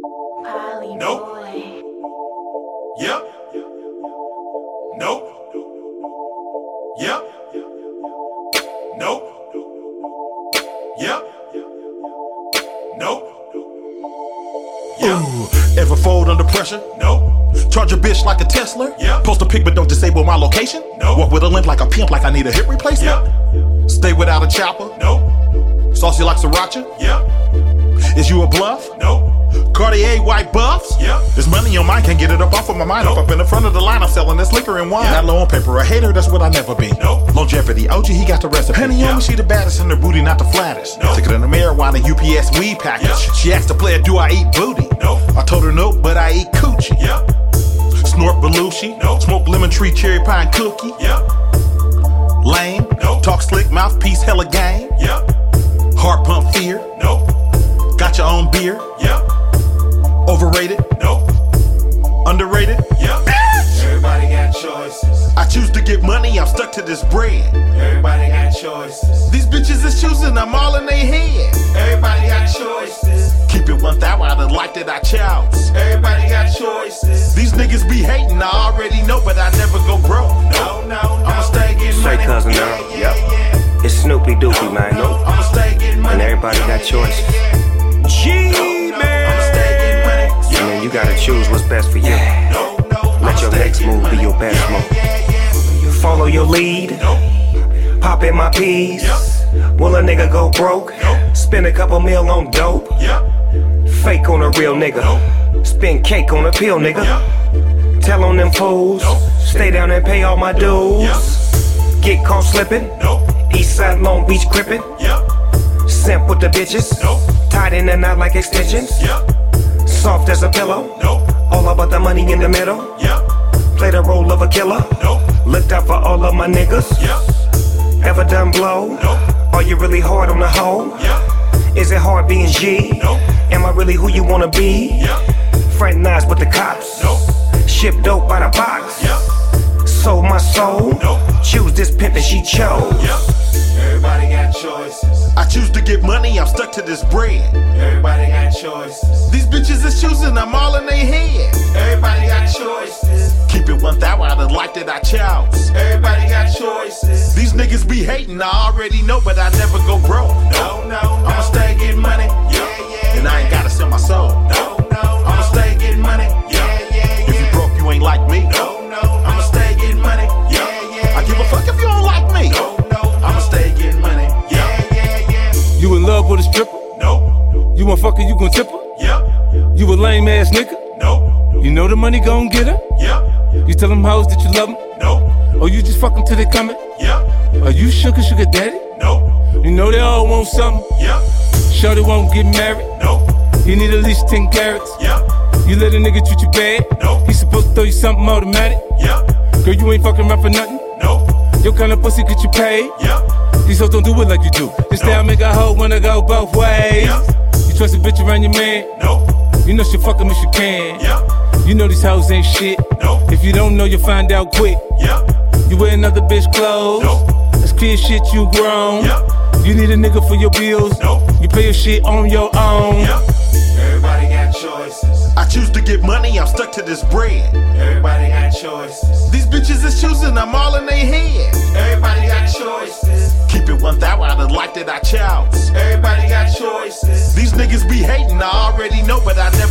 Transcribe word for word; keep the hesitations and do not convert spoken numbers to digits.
Nope. Yep. Nope. Yep. Nope. Yep. Nope. Yep. Ooh, ever fold under pressure? Nope. Charge a bitch like a Tesla? Yep. Post a pic but don't disable my location? Nope. Walk with a limp like a pimp like I need a hip replacement? Yep. Stay without a chopper? Nope. Saucy like sriracha? Yep. Is you a bluff? Nope. Cartier white buffs? Yep. There's money on mine, can't get it up off of my mind. Nope. Up, up in the front of the line, I'm selling this liquor and wine. Yep. Not low on paper, a hater, that's what I never be. Nope. Longevity, O G, he got the recipe. Penny Yep. on me, she the baddest in her booty, not the flattest. Nope. Sicker than a marijuana U P S weed package. Yep. She asked the player, do I eat booty? Nope. I told her no, but I eat coochie. Yep. Snort Belushi? Nope. Smoke lemon tree, cherry pie, and cookie? Yep. Lame? Nope. Talk slick, mouthpiece, hella game? Yep. Heart pump fear? Nope. Got your own beer? Yep. Overrated? Nope. Underrated? Yep. Everybody got choices. I choose to get money, I'm stuck to this bread. Everybody got choices. These bitches is choosing, I'm all in they head. Everybody got choices. Keep it one thou out of the life that I chose. Everybody got choices. These niggas be hating, I already know, but I never go broke. No, no, no. I'ma stay getting Say money. cousin Yeah, now. yeah, Yep. yeah. It's Snoopy Doopy, man. No, I'ma stay getting money. And everybody got choices. G man. I'ma stay getting money. And then you gotta choose what's best for you. No, no. Let your next move be your best move. Follow your lead. Nope. Pop in my peas. Yep. Will a nigga go broke? Nope. Spend a couple mil on dope. Yep. Fake on a real nigga. Nope. Spend cake on a pill, nigga. Yep. Tell on them fools. Nope. Stay down and pay all my dues. Yep. Get caught slipping. Nope. Eastside Long Beach crippin'. Yep. Simp with the bitches. Nope. Tied in and knot like extensions. Yep. Soft as a pillow. Nope. All about the money in the middle. Yep. Play the role of a killer. Nope. Looked out for all of my niggas. Yep. Ever done blow? Nope. Are you really hard on the hoe? Yep. Is it hard being G? Nope. Am I really who you wanna be? Yep. Fraternized with the cops. Nope. Ship dope by the box. Yep. Sold my soul. Nope. Choose this pimp and she chose. Yep. Everybody got choices. I choose to get money, I'm stuck to this bread. Everybody got choices. These bitches is choosing, I'm all in they head. Everybody got choices. Keep it one thou out of the life that I chose. Everybody got choices. These niggas be hating, I already know, but I never go broke. No, no, no. I'ma stay getting money. Yeah, yeah. And I ain't gotta sell my soul. No, no, no. I'ma stay getting money. Yeah, yeah, If you yeah. broke, you ain't like me. No, no, no. I'ma stay getting money. Yeah, yeah. I give a fuck if you don't like me. No, no, no. I'ma stay getting money. Yeah, yeah, yeah. You in love with a stripper? Nope. You want fucker, you gon' tip her? Yep. You a lame ass nigga? Nope. You know the money gon' get her? Yep. You tell them hoes that you love them? Nope. Or you just fuck them till they coming? Yep. Are you sugar sugar daddy? Nope. You know they all want something. Yep. Shorty won't get married. Nope. You need at least ten carats. Yep. You let a nigga treat you bad. Nope. He supposed to throw you something automatic. Yep. Girl, you ain't fucking around for nothing. Nope. Your kind of pussy get you paid. Yep. These hoes don't do it like you do. Just stay Nope. and make a hoe wanna go both ways. Yep. You trust a bitch around your man. Nope. You know she fuck him if she can. Yep. You know these hoes ain't shit. Nope. If you don't know, you'll find out quick. Yep. You wear another bitch clothes. Nope. That's clear shit, you grown. Yep. You need a nigga for your bills. Nope. You pay your shit on your own. Yep. Everybody got choices. I choose to get money, I'm stuck to this bread. Everybody got choices. These bitches is choosing, I'm all in they head. Everybody got choices. Keep it one thou out of the life that I chose. Everybody got choices. These niggas be hating, I already know, but I never